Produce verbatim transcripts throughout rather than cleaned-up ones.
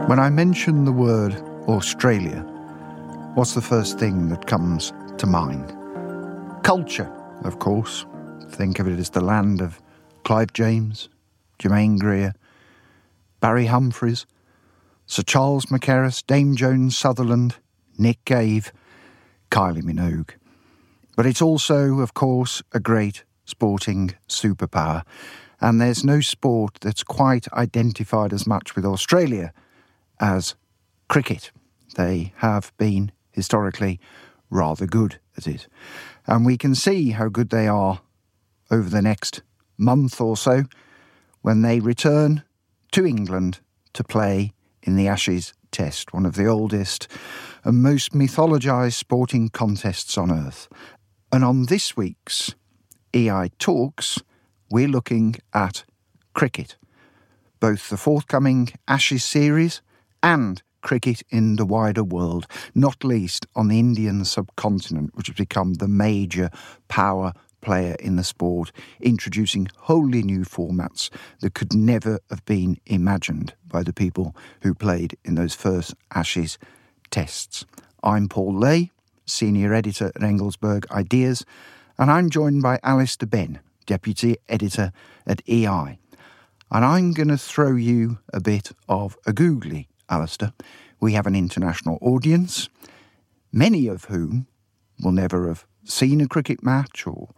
When I mention the word Australia, what's the first thing that comes to mind? Culture, of course. Think of it as the land of Clive James, Germaine Greer, Barry Humphries, Sir Charles Mackerras, Dame Joan Sutherland, Nick Cave, Kylie Minogue. But it's also, of course, a great sporting superpower. And there's no sport that's quite identified as much with Australia as cricket. They have been historically rather good at it. And we can see how good they are over the next month or so when they return to England to play in the Ashes Test, one of the oldest and most mythologised sporting contests on earth. And on this week's E I Talks, we're looking at cricket, both the forthcoming Ashes series and cricket in the wider world, not least on the Indian subcontinent, which has become the major power player in the sport, introducing wholly new formats that could never have been imagined by the people who played in those first Ashes tests. I'm Paul Lay, Senior Editor at Engelsberg Ideas, and I'm joined by Alistair Benn, Deputy Editor at E I. And I'm going to throw you a bit of a googly, Alistair. We have an international audience, many of whom will never have seen a cricket match or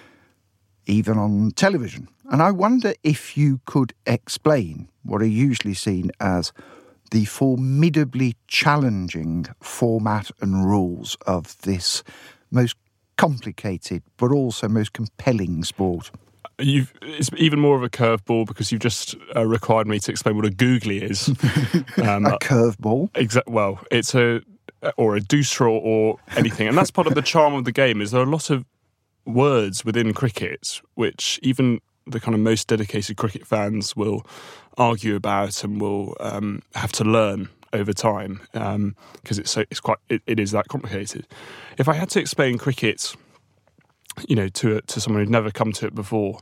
even on television. And I wonder if you could explain what are usually seen as the formidably challenging format and rules of this most complicated but also most compelling sport. You've, it's even more of a curveball because you've just uh, required me to explain what a googly is. Um, a curveball? Exa- well, it's a or a deuce-straw or anything, and that's part of the charm of the game. Is there are a lot of words within cricket which even the kind of most dedicated cricket fans will argue about and will um, have to learn over time because um, it's so it's quite it, it is that complicated. If I had to explain cricket, you know, to to someone who'd never come to it before,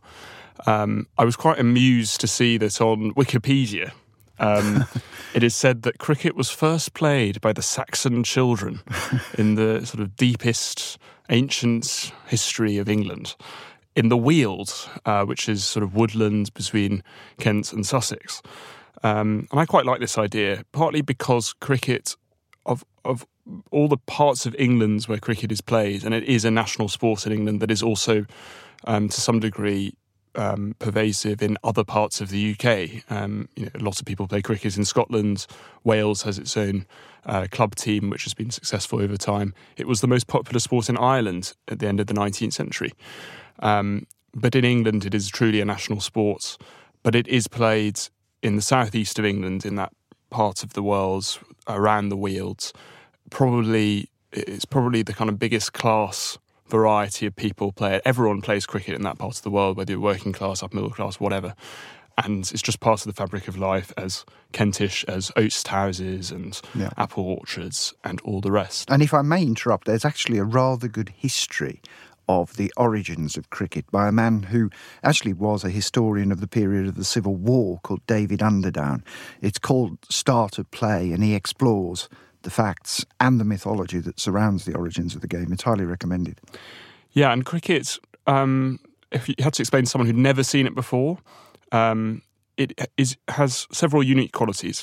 um, I was quite amused to see that on Wikipedia, um, it is said that cricket was first played by the Saxon children in the sort of deepest ancient history of England, in the Weald, uh, which is sort of woodland between Kent and Sussex. Um, and I quite like this idea, partly because cricket, of of all the parts of England where cricket is played, and it is a national sport in England that is also, um, to some degree, um, pervasive in other parts of the U K. Um, you know, lots of people play cricket in Scotland. Wales has its own uh, club team, which has been successful over time. It was the most popular sport in Ireland at the end of the nineteenth century. Um, but in England, it is truly a national sport. But it is played in the southeast of England, in that part of the world around the Wealds. Probably, it's probably the kind of biggest class variety of people play it. Everyone plays cricket in that part of the world, whether you're working class, upper middle class, whatever. And it's just part of the fabric of life, as Kentish as oats houses and yeah. apple orchards and all the rest. And if I may interrupt, there's actually a rather good history of the origins of cricket by a man who actually was a historian of the period of the Civil War called David Underdown. It's called Start of Play, and he explores the facts and the mythology that surrounds the origins of the game. It's highly recommended. Yeah, and cricket, um, if you had to explain to someone who'd never seen it before, um, it is has several unique qualities.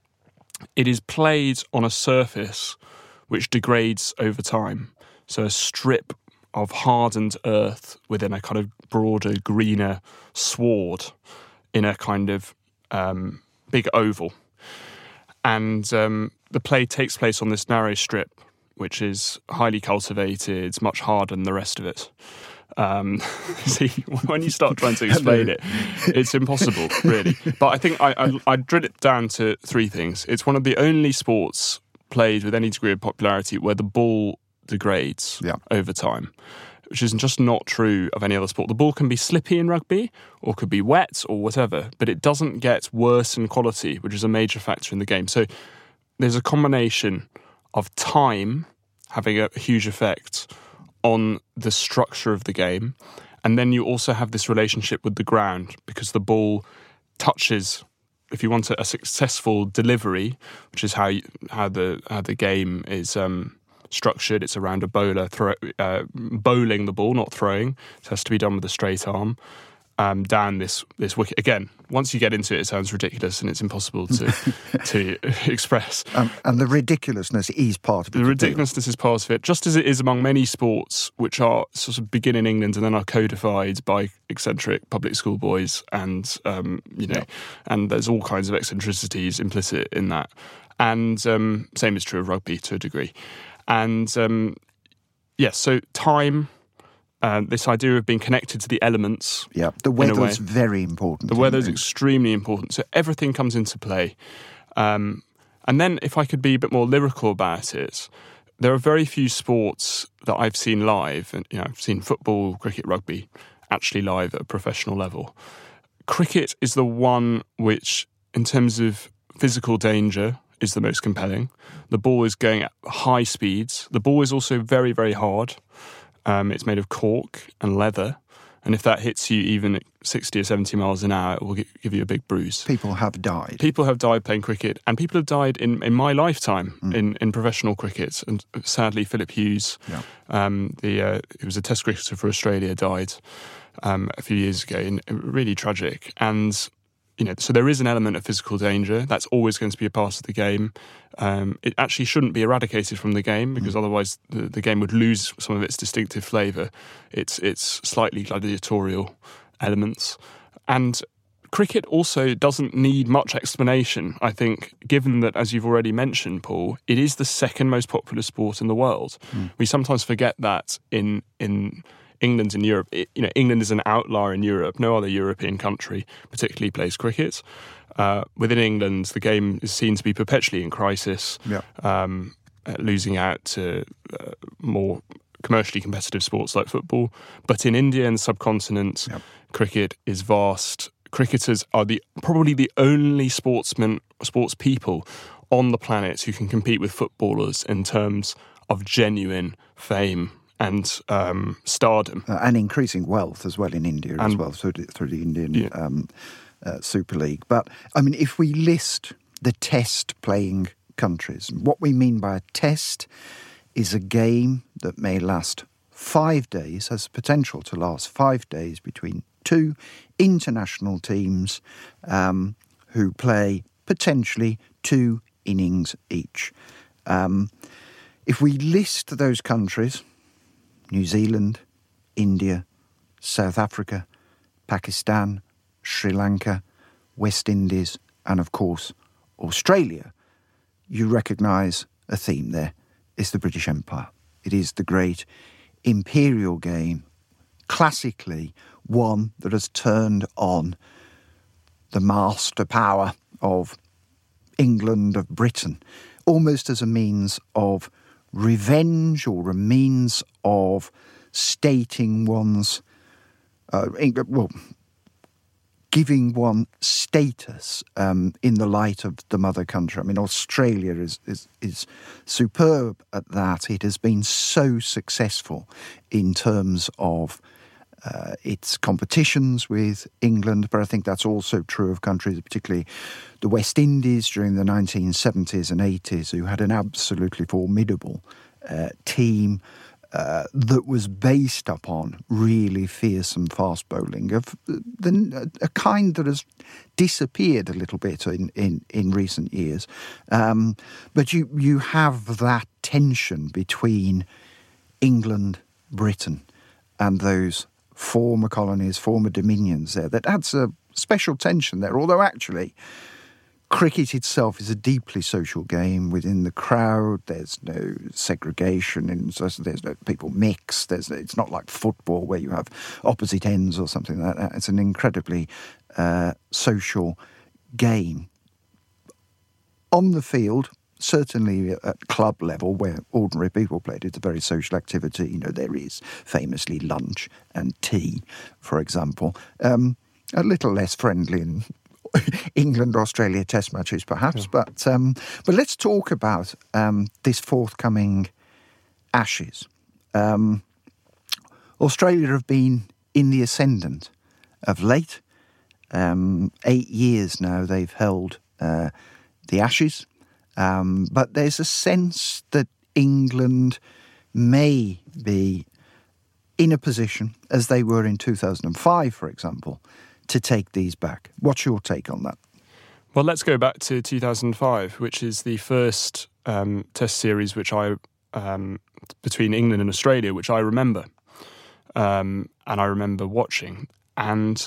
It is played on a surface which degrades over time. So a strip of hardened earth within a kind of broader, greener sward in a kind of um, big oval. And um, the play takes place on this narrow strip, which is highly cultivated, it's much harder than the rest of it. Um, see, when you start trying to explain it, it's impossible, really. But I think I, I, I drill it down to three things. It's one of the only sports played with any degree of popularity where the ball degrades yeah. over time, which is just not true of any other sport. The ball can be slippy in rugby or could be wet or whatever, but it doesn't get worse in quality, which is a major factor in the game. So there's a combination of time having a huge effect on the structure of the game, and then you also have this relationship with the ground because the ball touches if you want a, a successful delivery, which is how you, how the how the game is um, structured, it's around a bowler throw, uh, bowling the ball, not throwing. It has to be done with a straight arm. Um, down this this wicket again. Once you get into it, it sounds ridiculous and it's impossible to to express. Um, and the ridiculousness is part of it. The ridiculousness is part of it, just as it is among many sports which are sort of begin in England and then are codified by eccentric public school boys, and um, you know, yeah. and there's all kinds of eccentricities implicit in that. And um, same is true of rugby to a degree. And um, yes, so time. Uh, this idea of being connected to the elements. Yeah, the weather is very important. The weather is extremely important. So everything comes into play. Um, and then if I could be a bit more lyrical about it, there are very few sports that I've seen live. And you know, I've seen football, cricket, rugby, actually live at a professional level. Cricket is the one which, in terms of physical danger, is the most compelling. The ball is going at high speeds. The ball is also very, very hard. Um, it's made of cork and leather, and if that hits you even at sixty or seventy miles an hour, it will give you a big bruise. People have died. People have died playing cricket, and people have died in, in my lifetime mm. in, in professional cricket. And sadly, Philip Hughes, yeah. um, the uh, he was a Test cricketer for Australia, died um, a few years ago, and really tragic. And you know, so there is an element of physical danger. That's always going to be a part of the game. Um, it actually shouldn't be eradicated from the game, because mm. otherwise the, the game would lose some of its distinctive flavour. It's it's slightly gladiatorial elements. And cricket also doesn't need much explanation, I think, given that, as you've already mentioned, Paul, it is the second most popular sport in the world. Mm. We sometimes forget that in in England and Europe. It, you know, England is an outlier in Europe. No other European country particularly plays cricket. Uh, within England, the game is seen to be perpetually in crisis, yeah. um, uh, losing out to uh, more commercially competitive sports like football. But in India and the subcontinent, yeah. cricket is vast. Cricketers are the probably the only sportsmen, sports people on the planet who can compete with footballers in terms of genuine fame and um, stardom. Uh, and increasing wealth as well in India and, as well, through the, through the Indian yeah. um, uh, Super League. But, I mean, if we list the test-playing countries, what we mean by a test is a game that may last five days, has potential to last five days between two international teams um, who play potentially two innings each. Um, if we list those countries, New Zealand, India, South Africa, Pakistan, Sri Lanka, West Indies, and of course, Australia, you recognise a theme there. It's the British Empire. It is the great imperial game, classically one that has turned on the master power of England, of Britain, almost as a means of revenge or a means of stating one's, uh, well, giving one status um, in the light of the mother country. I mean, Australia is, is is superb at that. It has been so successful in terms of uh, its competitions with England, but I think that's also true of countries, particularly the West Indies during the nineteen seventies and eighties, who had an absolutely formidable uh, team Uh, that was based upon really fearsome fast bowling of the, a kind that has disappeared a little bit in, in, in recent years. Um, but you, you have that tension between England, Britain, and those former colonies, former dominions there. That adds a special tension there, although actually cricket itself is a deeply social game within the crowd. There's no segregation, and there's no people mix. There's it's not like football where you have opposite ends or something like that. It's an incredibly uh, social game. On the field, certainly at club level where ordinary people played, it's a very social activity. You know, there is famously lunch and tea, for example. Um, a little less friendly in England-Australia test matches, perhaps. Yeah. But um, but let's talk about um, this forthcoming Ashes. Um, Australia have been in the ascendant of late, Um, eight years now they've held uh, the Ashes, um, but there's a sense that England may be in a position, as they were in two thousand five, for example, to take these back. What's your take on that? Well, let's go back to two thousand five, which is the first um, Test series which I um, between England and Australia, which I remember, um, and I remember watching. And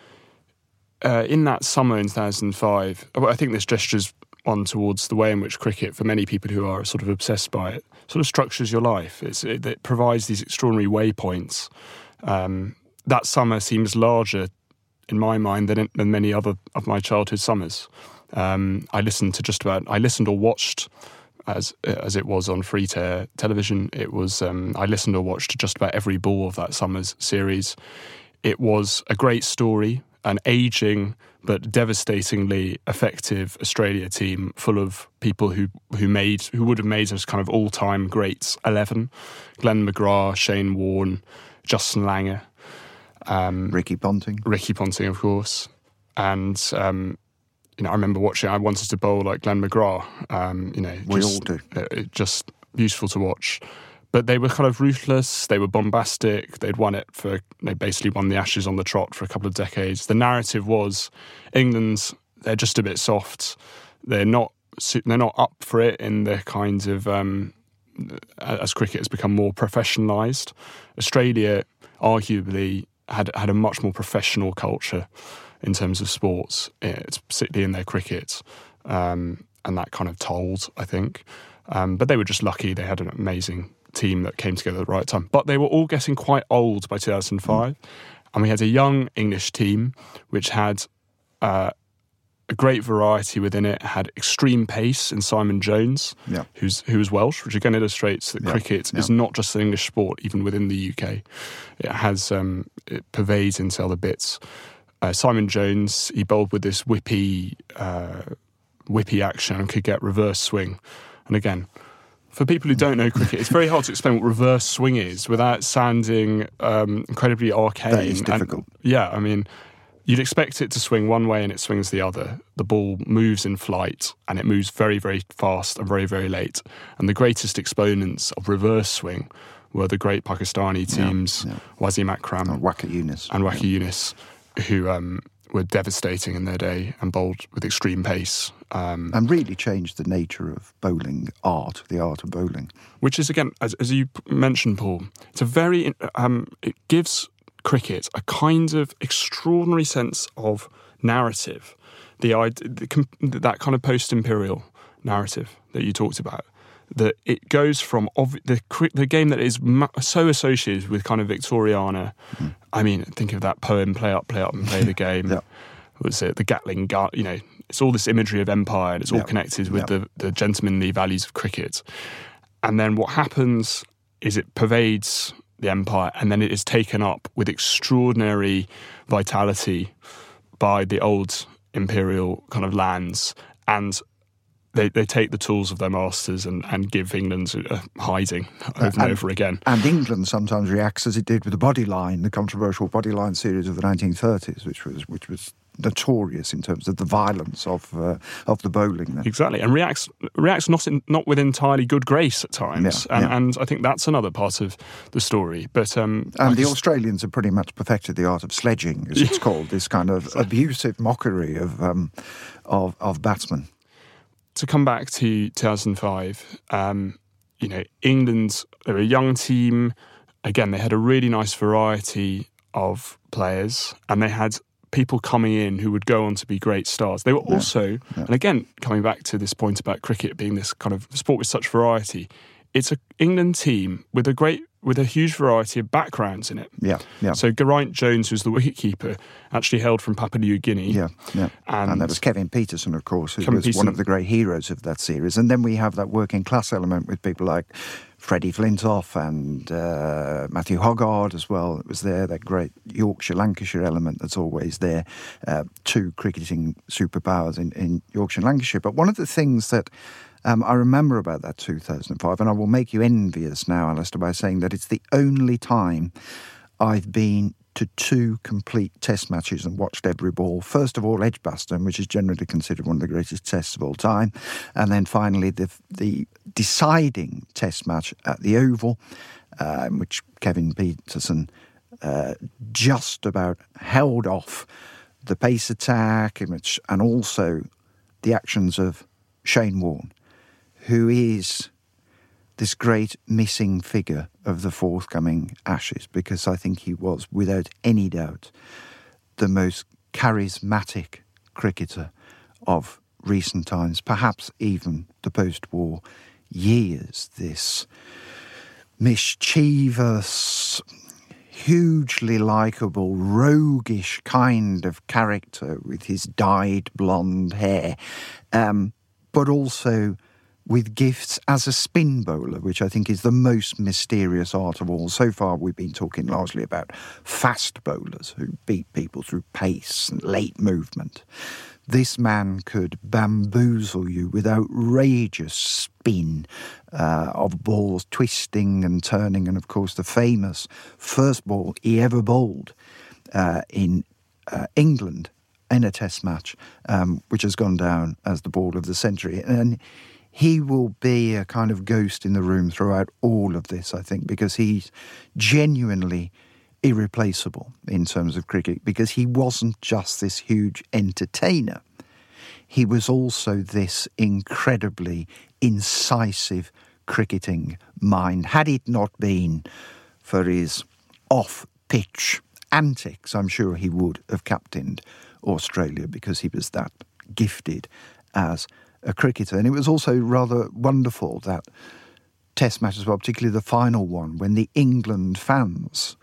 uh, in that summer in two thousand five, I think this gestures on towards the way in which cricket, for many people who are sort of obsessed by it, sort of structures your life. It's, it, it provides these extraordinary waypoints. Um, that summer seems larger in my mind than, than many other of my childhood summers. Um, I listened to just about, I listened or watched, as as it was on free to television, it was, um, I listened or watched just about every ball of that summer's series. It was a great story, an ageing but devastatingly effective Australia team full of people who who made who would have made us kind of all-time greats eleven. Glenn McGrath, Shane Warne, Justin Langer. Um, Ricky Ponting. Ricky Ponting, of course. And, um, you know, I remember watching, I wanted to bowl like Glenn McGrath. Um, you know, we just, all do. Uh, just beautiful to watch. But they were kind of ruthless, they were bombastic, they'd won it for, they basically won the Ashes on the trot for a couple of decades. The narrative was, England's, they're just a bit soft, they're not they're not up for it in the kinds of, um, as cricket has become more professionalised. Australia, arguably, had had a much more professional culture in terms of sports, particularly in their cricket, um, and that kind of told, I think. Um, but they were just lucky, they had an amazing team that came together at the right time. But they were all getting quite old by two thousand five. Mm. And we had a young English team which had uh, a great variety within it, had extreme pace in Simon Jones, yeah. who's who was Welsh, which again illustrates that yeah. cricket yeah. is not just an English sport, even within the U K. It has um, it pervades into other bits. Uh, Simon Jones, he bowled with this whippy, uh, whippy action and could get reverse swing. And again, for people who don't know cricket, it's very hard to explain what reverse swing is without sounding um, incredibly arcane. That is difficult. And, yeah, I mean, you'd expect it to swing one way and it swings the other. The ball moves in flight and it moves very, very fast and very, very late. And the greatest exponents of reverse swing were the great Pakistani teams, yeah, yeah. Wasim Akram and Waqar Younis, and Waqar yeah. Younis, who um, were devastating in their day and bowled with extreme pace. Um, and really changed the nature of bowling art, the art of bowling. Which is, again, as, as you mentioned, Paul, it's a very, um, it gives cricket a kind of extraordinary sense of narrative. The, the that kind of post-imperial narrative that you talked about, that it goes from ov- the the game that is ma- so associated with kind of Victoriana. Mm. I mean, think of that poem, play up, play up and play the game. yeah. Was it the Gatling gun? You know, it's all this imagery of empire and it's all yeah. connected with yeah. the, the gentlemanly values of cricket. And then what happens is it pervades the empire and then it is taken up with extraordinary vitality by the old imperial kind of lands, and They they take the tools of their masters and, and give England a hiding over and, and over again. And England sometimes reacts as it did with the Bodyline, the controversial Bodyline series of the nineteen thirties, which was which was notorious in terms of the violence of uh, of the bowling. Then. Exactly, and reacts reacts not in, not with entirely good grace at times, yeah, and, yeah. and I think that's another part of the story. But um, and the just... Australians have pretty much perfected the art of sledging, as it's called, this kind of abusive mockery of um, of of batsmen. To come back to two thousand five, um, you know, England, they were a young team. Again, they had a really nice variety of players, and they had people coming in who would go on to be great stars. They were yeah. also, yeah. and again, coming back to this point about cricket being this kind of sport with such variety, it's an England team with a great, with a huge variety of backgrounds in it. Yeah, yeah. So Geraint Jones, who's the wicketkeeper, actually hailed from Papua New Guinea. Yeah, yeah. And, and there was Kevin Peterson, of course, who Kevin was Peterson. one of the great heroes of that series. And then we have that working class element with people like Freddie Flintoff and uh, Matthew Hoggard as well. It was there, that great Yorkshire-Lancashire element that's always there. Uh, two cricketing superpowers in, in Yorkshire and Lancashire. But one of the things that Um, I remember about that two thousand five, and I will make you envious now, Alistair, by saying that it's the only time I've been to two complete test matches and watched every ball. First of all, Edgbaston, which is generally considered one of the greatest tests of all time. And then finally, the, the deciding test match at the Oval, uh, in which Kevin Peterson uh, just about held off the pace attack, in which, and also the actions of Shane Warne, who is this great missing figure of the forthcoming Ashes, because I think he was, without any doubt, the most charismatic cricketer of recent times, perhaps even the post-war years. This mischievous, hugely likeable, roguish kind of character with his dyed blonde hair, um, but also with gifts as a spin bowler, which I think is the most mysterious art of all. So far, we've been talking largely about fast bowlers who beat people through pace and late movement. This man could bamboozle you with outrageous spin uh, of balls twisting and turning, and of course the famous first ball he ever bowled uh, in uh, England in a test match, um, which has gone down as the ball of the century. And he will be a kind of ghost in the room throughout all of this, I think, because he's genuinely irreplaceable in terms of cricket, because he wasn't just this huge entertainer. He was also this incredibly incisive cricketing mind. Had it not been for his off-pitch antics, I'm sure he would have captained Australia, because he was that gifted as a cricketer. And it was also rather wonderful, that test match as well, particularly the final one, when the England fans,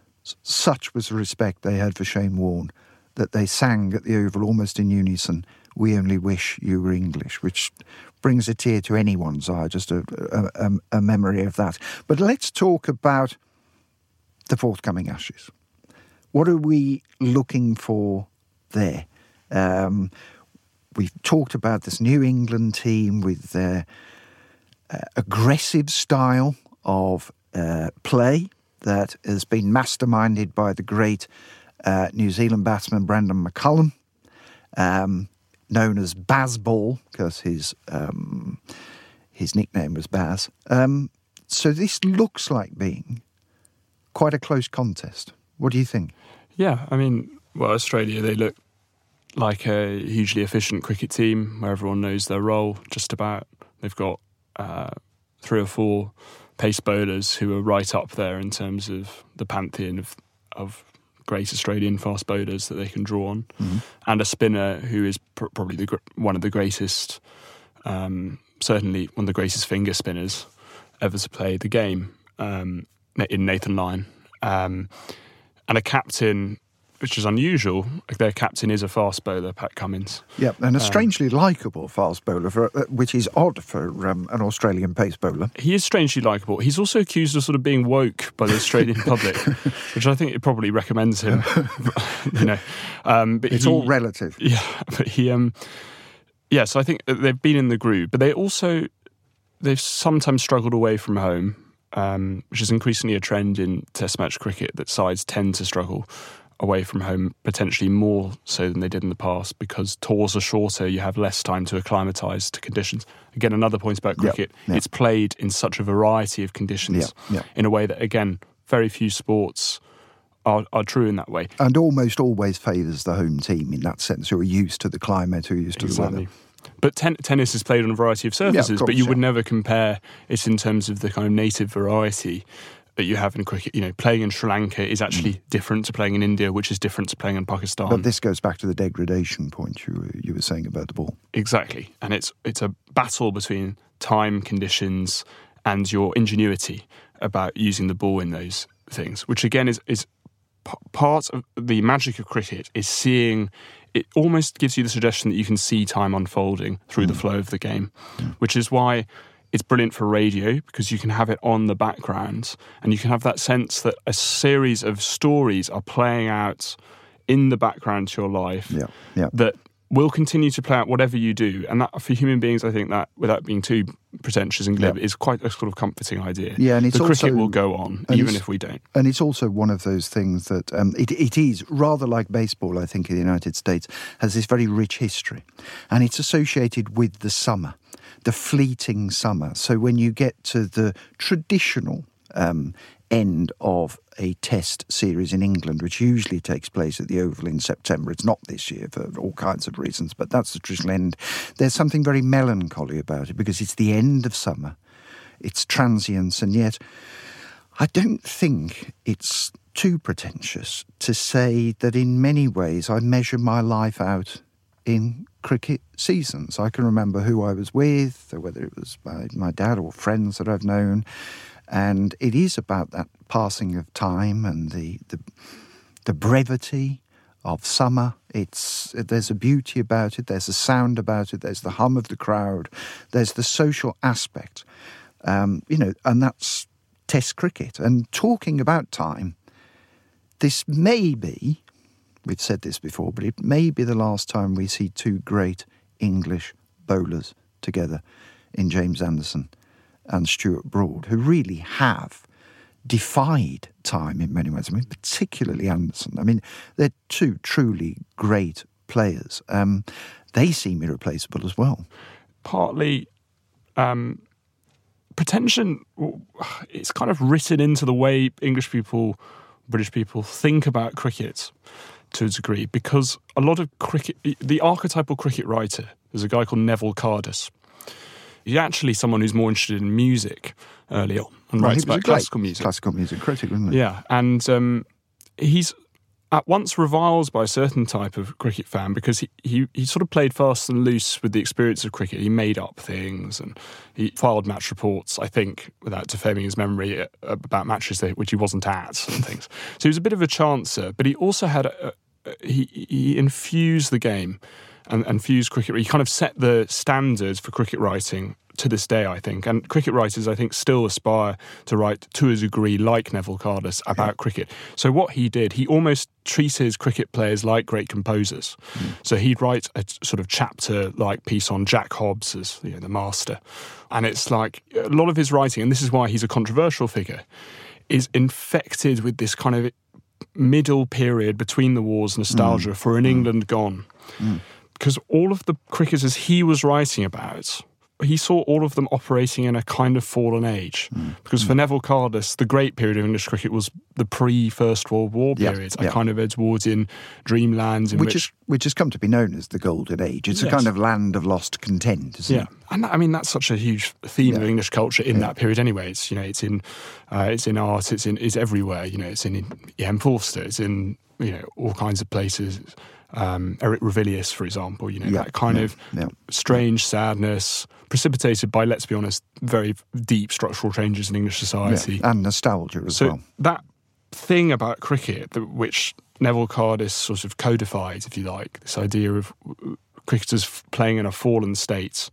such was the respect they had for Shane Warne, that they sang at the Oval almost in unison, "We only wish you were English," which brings a tear to anyone's eye, just a, a, a memory of that. But let's talk about the forthcoming Ashes. What are we looking for there? Um, we've talked about this New England team with their uh, aggressive style of uh, play that has been masterminded by the great uh, New Zealand batsman Brandon McCullum, um, known as Bazball, because his um, his nickname was Baz. Um, so this looks like being quite a close contest. What do you think? Yeah, I mean, well, Australia, they look like a hugely efficient cricket team where everyone knows their role, just about. They've got uh, three or four pace bowlers who are right up there in terms of the pantheon of, of great Australian fast bowlers that they can draw on, mm-hmm. and a spinner who is pr- probably the, one of the greatest, um, certainly one of the greatest finger spinners ever to play the game, um, in Nathan Lyon. Um, and a captain, which is unusual. Their captain is a fast bowler, Pat Cummins. Yeah, and a strangely um, likeable fast bowler, for, uh, which is odd for um, an Australian pace bowler. He is strangely likeable. He's also accused of sort of being woke by the Australian public, which I think it probably recommends him. you know, um, but it's he, all relative. Yeah, but he, um, yeah. So I think they've been in the groove, but they also they've sometimes struggled away from home, um, which is increasingly a trend in Test match cricket, that sides tend to struggle away from home, potentially more so than they did in the past, because tours are shorter, you have less time to acclimatise to conditions. Again, another point about cricket, yep, yep. it's played in such a variety of conditions, yep, yep. in a way that, again, very few sports are, are true in that way. And almost always favours the home team in that sense, who are used to the climate, who are used to exactly. the weather. But ten- tennis is played on a variety of surfaces, yeah, of course, but you yeah. would never compare it in terms of the kind of native variety that you have in cricket. You know, playing in Sri Lanka is actually mm. different to playing in India, which is different to playing in Pakistan. But this goes back to the degradation point you were, you were saying about the ball. Exactly. And it's it's a battle between time, conditions, and your ingenuity about using the ball in those things, which again is, is p- part of the magic of cricket, is seeing. It almost gives you the suggestion that you can see time unfolding through mm. the flow of the game, mm. which is why it's brilliant for radio, because you can have it on the background and you can have that sense that a series of stories are playing out in the background to your life yeah, yeah. that will continue to play out whatever you do. And that, for human beings, I think that, without being too pretentious and glib, yeah. is quite a sort of comforting idea. Yeah, and it's the also, cricket will go on, even if we don't. And it's also one of those things that um, it, it is, rather like baseball, I think, in the United States, has this very rich history. And it's associated with the summer, the fleeting summer. So when you get to the traditional um, end of a test series in England, which usually takes place at the Oval in September. It's not this year for all kinds of reasons, but that's the traditional end. There's something very melancholy about it because it's the end of summer. It's transience, and yet I don't think it's too pretentious to say that in many ways I measure my life out in cricket seasons. I can remember who I was with, or whether it was my, my dad or friends that I've known. And it is about that passing of time and the the, the brevity of summer. It's there's a beauty about it. There's a sound about it. There's the hum of the crowd. There's the social aspect, um, you know, and that's Test cricket. And talking about time, this may be, we've said this before, but it may be the last time we see two great English bowlers together in James Anderson and Stuart Broad, who really have defied time in many ways. I mean, particularly Anderson. I mean, they're two truly great players. Um, they seem irreplaceable as well. Partly, um, pretension, it's kind of written into the way English people, British people think about cricket to a degree, because a lot of cricket, the archetypal cricket writer, there's a guy called Neville Cardus. He's actually someone who's more interested in music early on and well, writes about classical music. Classical music critic, wasn't he? Yeah, and um, he's at once reviled by a certain type of cricket fan because he, he, he sort of played fast and loose with the experience of cricket. He made up things and he filed match reports, I think, without defaming his memory, about matches that, which he wasn't at and things. So he was a bit of a chancer, but he also had a, a, he, he infused the game. And, and fused cricket. He kind of set the standards for cricket writing to this day, I think. And cricket writers, I think, still aspire to write to a degree like Neville Cardus about yeah. cricket. So what he did, he almost treated cricket players like great composers. Mm. So he'd write a sort of chapter-like piece on Jack Hobbs as, you know, the master. And it's like a lot of his writing, and this is why he's a controversial figure, is infected with this kind of middle period between the wars nostalgia mm. for an mm. England gone. Mm. Because all of the cricketers he was writing about, he saw all of them operating in a kind of fallen age. Mm. Because mm. for Neville Cardus, the great period of English cricket was the pre-First World War yeah, period, yeah. a kind of Edwardian dreamland. In which, which, is, which has come to be known as the Golden Age. It's yes. a kind of land of lost content, isn't yeah. it? And that, I mean, that's such a huge theme yeah. of English culture in yeah. that period anyway. It's, you know, it's in uh, it's in art, it's in it's everywhere. You know, it's in E M Forster, it's in, you know, all kinds of places. Um, Eric Ravilius, for example, you know, yeah, that kind yeah, of yeah. strange sadness precipitated by, let's be honest, very deep structural changes in English society. Yeah, and nostalgia as so well. That thing about cricket, that, which Neville Cardus sort of codified, if you like, this idea of cricketers playing in a fallen state,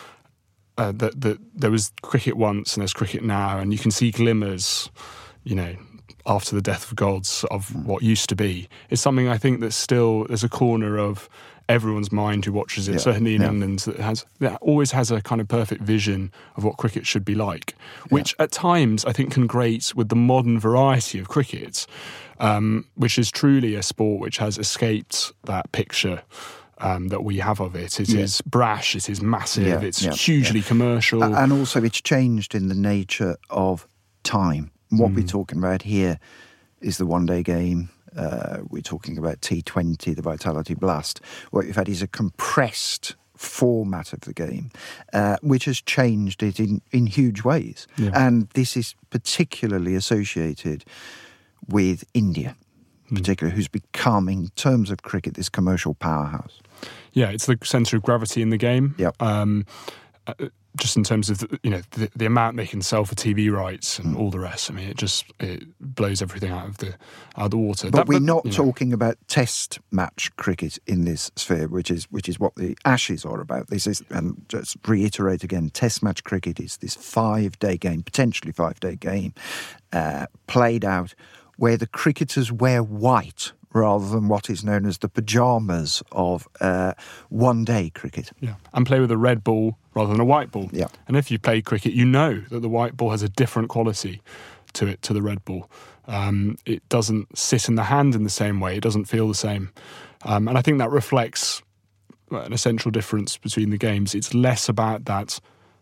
uh, that, that there was cricket once and there's cricket now, and you can see glimmers, you know, after the death of gods of what used to be, is something I think that still there's a corner of everyone's mind who watches it, yeah, certainly in yeah. England, that has that always has a kind of perfect vision of what cricket should be like, which yeah. at times I think can grate with the modern variety of cricket, um, which is truly a sport which has escaped that picture Um, that we have of it. It yeah. is brash, it is massive, yeah, it's yeah, hugely yeah. commercial. And also it's changed in the nature of time. What mm. we're talking about here is the one-day game. Uh, we're talking about T twenty, the Vitality Blast. What you've had is a compressed format of the game, uh, which has changed it in, in huge ways. Yeah. And this is particularly associated with India, mm. particularly, who's become, in terms of cricket, this commercial powerhouse. Yeah, it's the centre of gravity in the game. Yep. Um, uh, just in terms of the, you know the, the amount they can sell for T V rights and mm. all the rest. I mean, it just it blows everything out of the out of the water. But that, we're but, not you know. talking about Test match cricket in this sphere, which is which is what the Ashes are about. This is, and just reiterate again, Test match cricket is this five-day game, potentially five-day game, uh, played out where the cricketers wear white rather than what is known as the pyjamas of uh, one-day cricket. Yeah, and play with a red ball rather than a white ball. Yeah. And if you play cricket, you know that the white ball has a different quality to it, to the red ball. Um, it doesn't sit in the hand in the same way. It doesn't feel the same. Um, and I think that reflects an essential difference between the games. It's less about that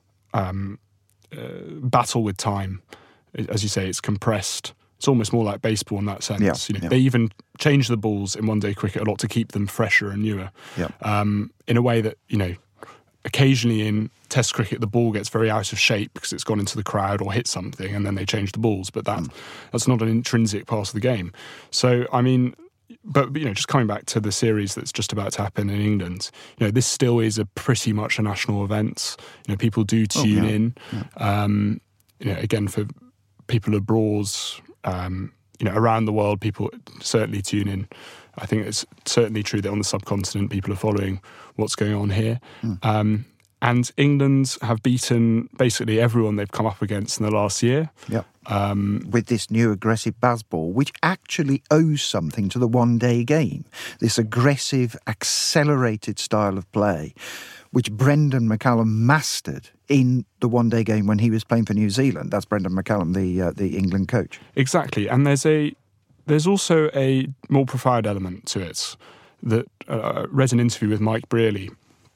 um, uh, battle with time. As you say, it's compressed. It's almost more like baseball in that sense. Yeah, you know, yeah. They even change the balls in one-day cricket a lot to keep them fresher and newer. Yeah. Um, in a way that, you know, occasionally in Test cricket the ball gets very out of shape because it's gone into the crowd or hit something, and then they change the balls. But that mm. that's not an intrinsic part of the game. So, I mean, but you know, just coming back to the series that's just about to happen in England, you know, this still is a pretty much a national event. You know, people do tune oh, yeah. in. Yeah. Um, you know, again, for people abroad, um, you know, around the world, people certainly tune in. I think it's certainly true that on the subcontinent, people are following what's going on here. Mm. Um, and England have beaten basically everyone they've come up against in the last year. Yep. Um, With this new aggressive baseball, which actually owes something to the one-day game. This aggressive, accelerated style of play, which Brendan McCullum mastered in the one-day game when he was playing for New Zealand. That's Brendan McCullum, the uh, the England coach. Exactly. And there's a there's also a more profound element to it that uh, I read an interview with Mike Brearley,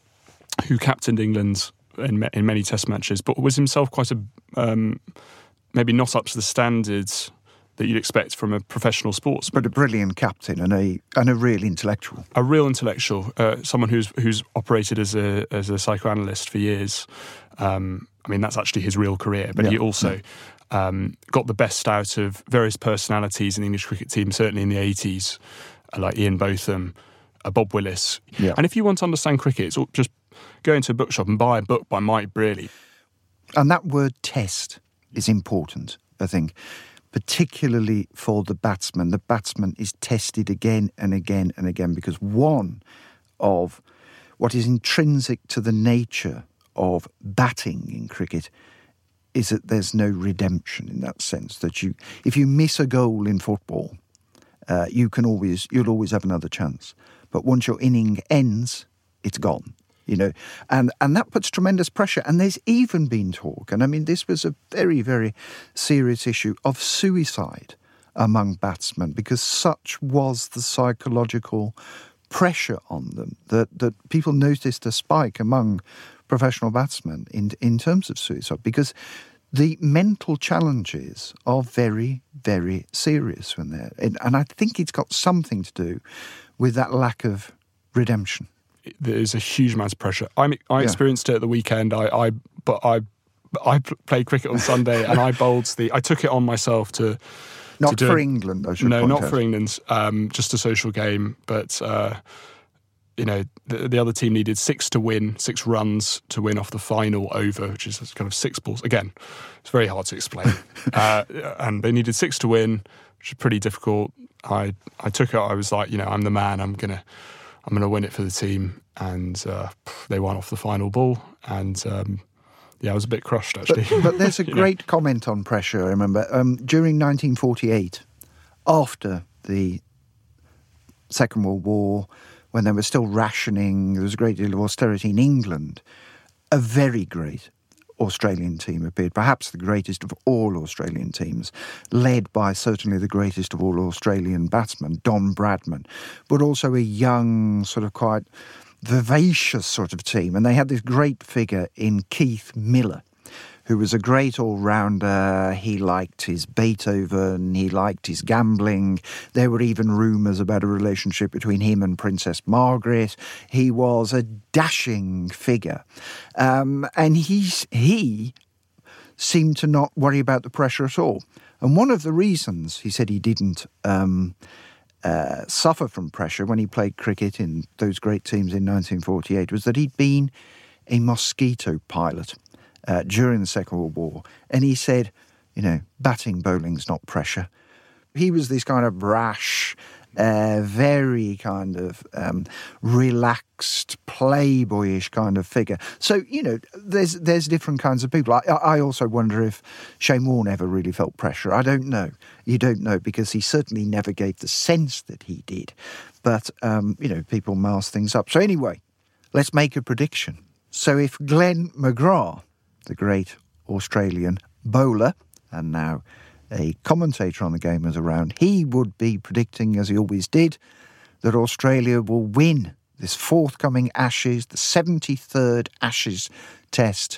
who captained England in, in many Test matches, but was himself quite a um, maybe not up to the standards that you'd expect from a professional sportsman. But a brilliant captain and a and a real intellectual. A real intellectual, uh, someone who's who's operated as a as a psychoanalyst for years. Um, I mean, that's actually his real career, but yeah. he also yeah. um, got the best out of various personalities in the English cricket team, certainly in the eighties, uh, like Ian Botham, uh, Bob Willis. Yeah. And if you want to understand cricket, it's all, just go into a bookshop and buy a book by Mike Brearley. And that word test is important, I think, particularly for the batsman. The batsman is tested again and again and again because one of what is intrinsic to the nature of batting in cricket is that there's no redemption in that sense. That you, if you miss a goal in football, uh, you can always, you'll always have another chance. But once your inning ends, it's gone. You know, and, and that puts tremendous pressure. And there's even been talk, and I mean, this was a very, very serious issue of suicide among batsmen because such was the psychological pressure on them that, that people noticed a spike among professional batsmen in in terms of suicide because the mental challenges are very, very serious when they're, and, and I think it's got something to do with that lack of redemption. There's a huge amount of pressure. I I yeah. experienced it at the weekend. I, I but I I played cricket on Sunday and I bowled the. I took it on myself to not to do for a, England. I should no, point not out. for England. Um, just a social game, but uh, you know the, the other team needed six to win, six runs to win off the final over, which is kind of six balls. Again, it's very hard to explain, uh, and they needed six to win, which is pretty difficult. I I took it. I was like, you know, I'm the man. I'm gonna. I'm going to win it for the team, and uh, they won off the final ball, and um, yeah, I was a bit crushed actually. But, but there's a great know? comment on pressure. I remember um, during nineteen forty-eight, after the Second World War, when there was still rationing, there was a great deal of austerity in England. A very great Australian team appeared, perhaps the greatest of all Australian teams, led by certainly the greatest of all Australian batsmen, Don Bradman, but also a young, sort of quite vivacious sort of team. And they had this great figure in Keith Miller, who was a great all-rounder. He liked his Beethoven, he liked his gambling. There were even rumours about a relationship between him and Princess Margaret. He was a dashing figure. Um, and he's, he seemed to not worry about the pressure at all. And one of the reasons he said he didn't um, uh, suffer from pressure when he played cricket in those great teams in nineteen forty-eight was that he'd been a Mosquito pilot Uh, during the Second World War. And he said, you know, batting, bowling's not pressure. He was this kind of brash, uh, very kind of um, relaxed, playboyish kind of figure. So, you know, there's there's different kinds of people. I, I also wonder if Shane Warne ever really felt pressure. I don't know. You don't know, because he certainly never gave the sense that he did. But, um, you know, people mask things up. So anyway, let's make a prediction. So if Glenn McGrath, the great Australian bowler, and now a commentator on the game, is around, he would be predicting, as he always did, that Australia will win this forthcoming Ashes, the seventy-third Ashes test,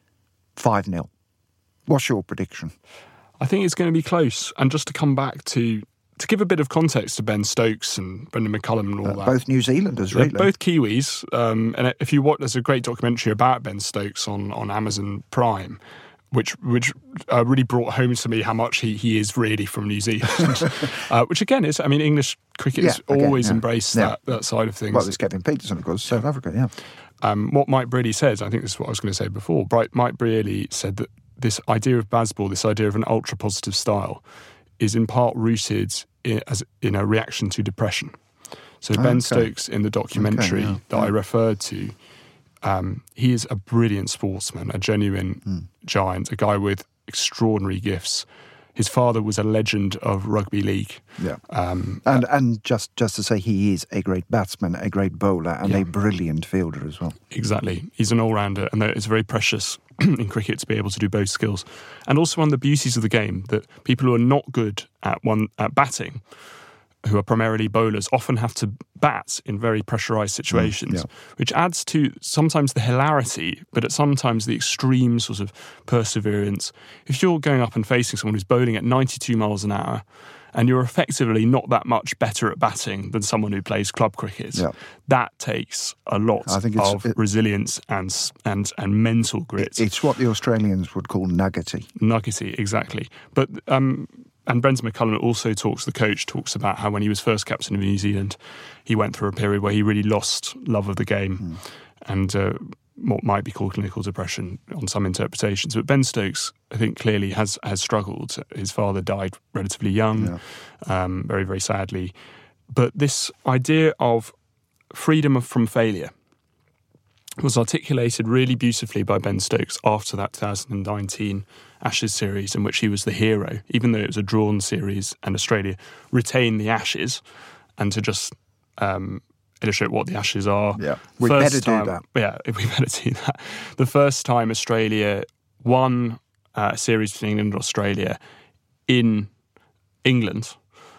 five nil. What's your prediction? I think it's going to be close. And just to come back to to give a bit of context to Ben Stokes and Brendan McCullum and all Uh, that. both New Zealanders, really. They're both Kiwis. Um, and if you watch, there's a great documentary about Ben Stokes on, on Amazon Prime, which which uh, really brought home to me how much he, he is really from New Zealand. uh, which again is, I mean, English cricket has Yeah, again, always yeah. embraced Yeah. that, that side of things. Well, there's Kevin Peterson, of course, South Africa, yeah. Um, what Mike Brearley says, I think this is what I was going to say before. Bright, Mike Brearley said that this idea of baseball, this idea of an ultra positive style, is in part rooted in, as in a reaction to depression. So Ben Okay. Stokes in the documentary Okay, yeah, that yeah. I referred to, um, he is a brilliant sportsman, a genuine Mm. giant, a guy with extraordinary gifts. His father was a legend of rugby league. Yeah. Um, And and just, just to say, he is a great batsman, a great bowler, and Yeah. a brilliant fielder as well. Exactly. He's an all-rounder, and it's very precious in cricket to be able to do both skills. And also one of the beauties of the game, that people who are not good at one at batting, who are primarily bowlers, often have to bat in very pressurised situations, Mm, yeah. which adds to sometimes the hilarity, but at sometimes the extreme sort of perseverance. If you're going up and facing someone who's bowling at ninety-two miles an hour, and you're effectively not that much better at batting than someone who plays club cricket, Yeah. that takes a lot I think it's- of it- resilience and and and mental grit. It's what the Australians would call nuggety. Nuggety, exactly. But um, and Brendan McCullum also talks. The coach talks about how when he was first captain of New Zealand, he went through a period where he really lost love of the game, Mm. and uh, what might be called clinical depression on some interpretations. But Ben Stokes, I think, clearly has has struggled. His father died relatively young, Yeah. um, very very sadly. But this idea of freedom of, from failure was articulated really beautifully by Ben Stokes after that two thousand nineteen Ashes series, in which he was the hero, even though it was a drawn series and Australia retained the Ashes. And to just um, illustrate what the Ashes are, Yeah. We first better do time- that. Yeah, we better do that. The first time Australia won uh, a series between England and Australia in England,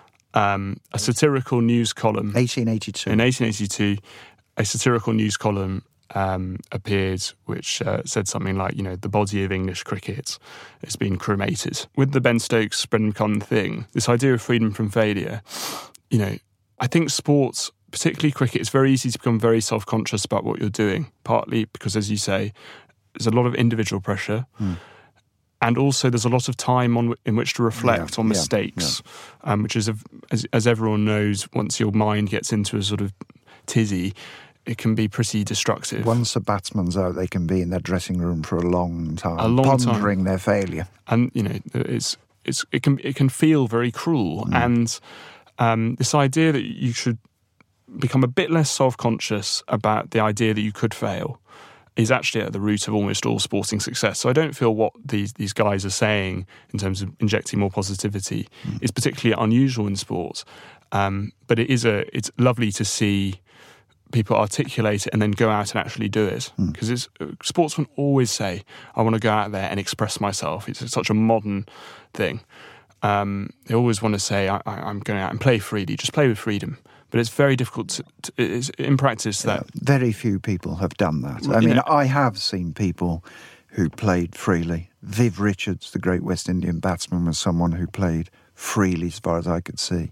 um, a satirical news column eighteen eighty-two. in eighteen eighty-two, a satirical news column um, appeared which uh, said something like, you know, the body of English cricket has been cremated. With the Ben Stokes, Brendan McCullum thing, this idea of freedom from failure, you know, I think sports, particularly cricket, it's very easy to become very self-conscious about what you're doing, partly because, as you say, there's a lot of individual pressure. Mm. And also, there's a lot of time on in which to reflect Yeah, on yeah, mistakes, Um, which is, a, as, as everyone knows, once your mind gets into a sort of tizzy, it can be pretty destructive. Once a batsman's out, they can be in their dressing room for a long time, A long time. pondering their failure. And you know, it's it's it can it can feel very cruel. Mm. And um, this idea that you should become a bit less self-conscious about the idea that you could fail is actually at the root of almost all sporting success. So I don't feel what these these guys are saying in terms of injecting more positivity Mm. is particularly unusual in sports. Um, but it is a it's lovely to see people articulate it and then go out and actually do it. Mm. Because it's sportsmen always say, I want to go out there and express myself. It's such a modern thing. Um, they always want to say, I, I, I'm going out and play freely, just play with freedom. But it's very difficult to, to, it's, in practice that... Very few people have done that. Well, I you mean, know- I have seen people who played freely. Viv Richards, the great West Indian batsman, was someone who played freely as far as I could see.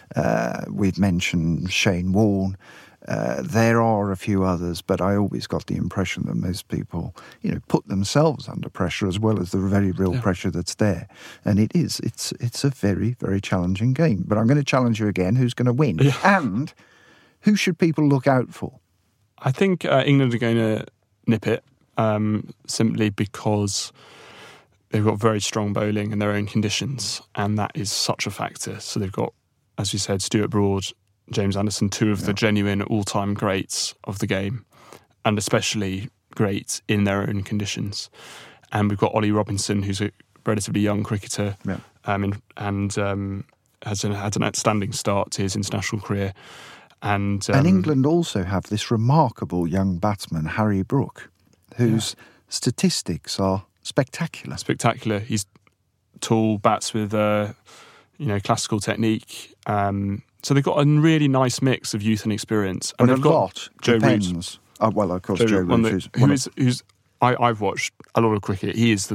Uh, we've mentioned Shane Warne. Uh, there are a few others, but I always got the impression that most people, you know, put themselves under pressure as well as the very real Yeah. pressure that's there. And it is, it's it's a very, very challenging game. But I'm going to challenge you again, who's going to win? Yeah. And who should people look out for? I think uh, England are going to nip it um, simply because they've got very strong bowling in their own conditions, and that is such a factor. So they've got as you said, Stuart Broad, James Anderson, two of yeah. the genuine all-time greats of the game, and especially greats in their own conditions. And we've got Ollie Robinson, who's a relatively young cricketer, yeah. um, in, and um, has an, had an outstanding start to his international career. And, um, and England also have this remarkable young batsman, Harry Brook, whose yeah. statistics are spectacular. Spectacular. He's tall, bats with uh, you know classical technique. Um, so they've got a really nice mix of youth and experience. And but they've a got lot Joe depends. Root. Oh, well, of course, Joe, Joe Root, the, who's, who is, who's I, I've watched a lot of cricket. He is the.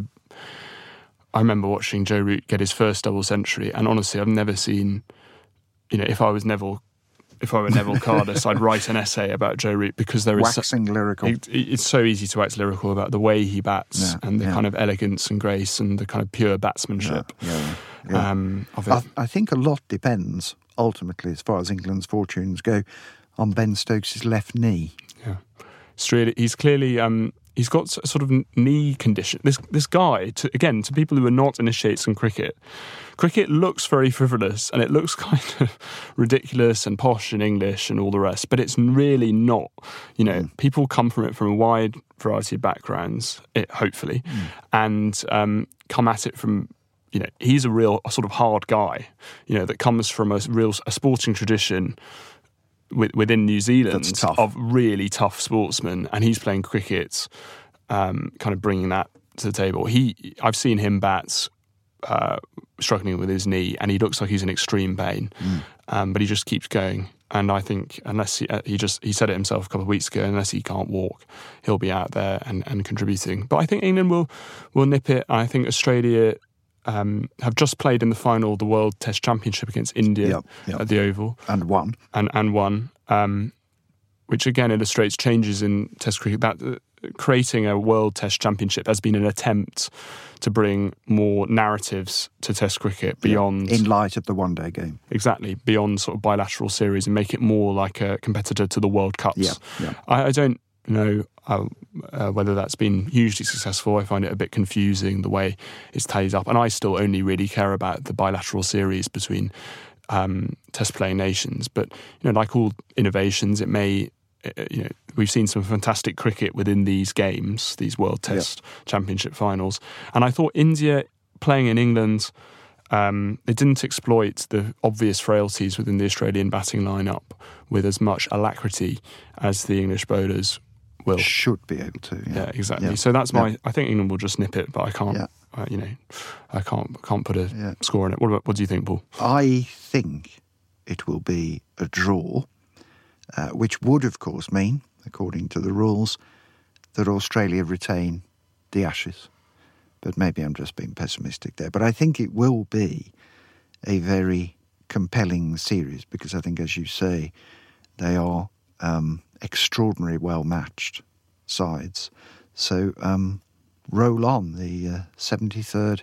I remember watching Joe Root get his first double century, and honestly, I've never seen. You know, if I was Neville. If I were Neville Cardus, I'd write an essay about Joe Root because there is waxing so, lyrical. It, it's so easy to wax lyrical about the way he bats yeah, and the yeah. kind of elegance and grace and the kind of pure batsmanship. Yeah, yeah, yeah. Um, of it. I, I think a lot depends ultimately, as far as England's fortunes go, on Ben Stokes' left knee. Yeah, it's really, he's clearly. Um, He's got a sort of knee condition. This this guy, to, again, to people who are not initiates in cricket, cricket looks very frivolous and it looks kind of ridiculous and posh in English and all the rest, but it's really not. You know, mm. people come from it from a wide variety of backgrounds, it, hopefully, mm. and um, come at it from, you know, he's a real a sort of hard guy, you know, that comes from a real a sporting tradition within New Zealand of really tough sportsmen, and he's playing cricket, um, kind of bringing that to the table. He, I've seen him bat, uh, struggling with his knee, and he looks like he's in extreme pain, mm. um, but he just keeps going. And I think unless he, uh, he just he said it himself a couple of weeks ago, unless he can't walk, he'll be out there and, and contributing. But I think England will will nip it. I think Australia. Um, have just played in the final of the World Test Championship against India yep, yep. at the Oval. And won. And, and won, um, which again illustrates changes in Test cricket. That uh, creating a World Test Championship has been an attempt to bring more narratives to Test cricket beyond... Yeah, in light of the one-day game. Exactly, beyond sort of bilateral series and make it more like a competitor to the World Cups. Yeah, yeah. I, I don't know uh, uh, whether that's been hugely successful. I find it a bit confusing the way it's tied up, and I still only really care about the bilateral series between um, test playing nations. But you know, like all innovations, it may uh, you know we've seen some fantastic cricket within these games, these World Test yeah. Championship finals, and I thought India playing in England. Um, they didn't exploit the obvious frailties within the Australian batting lineup with as much alacrity as the English bowlers will. Should be able to. Yeah, yeah exactly. Yeah. So that's my. Yeah. I think England will just nip it, but I can't. Yeah. Uh, you know, I can't can't put a yeah. score on it. What about, what do you think, Paul? I think it will be a draw, uh, which would, of course, mean, according to the rules, that Australia retain the Ashes. But maybe I'm just being pessimistic there. But I think it will be a very compelling series because I think, as you say, they are um, extraordinarily well-matched sides. So um, roll on the uh, seventy-third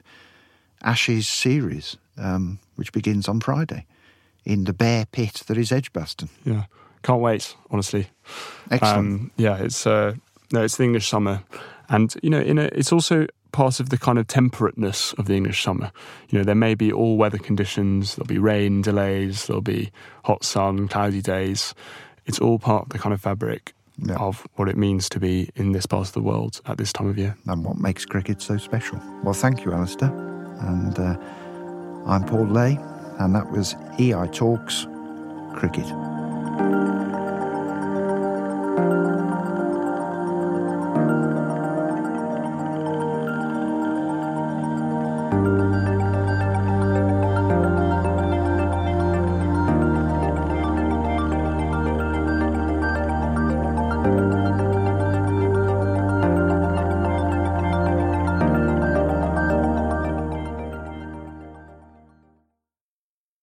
Ashes series, um, which begins on Friday in the bare pit that is Edgbaston. Yeah, can't wait, honestly. Excellent. Um, yeah, it's uh, no, it's the English summer. And, you know, in a, it's also part of the kind of temperateness of the English summer. You know, there may be all weather conditions, there'll be rain, delays, there'll be hot sun, cloudy days. It's all part of the kind of fabric yeah. of what it means to be in this part of the world at this time of year. And what makes cricket so special. Well, thank you, Alistair. And uh, I'm Paul Lay, and that was E I Talks Cricket.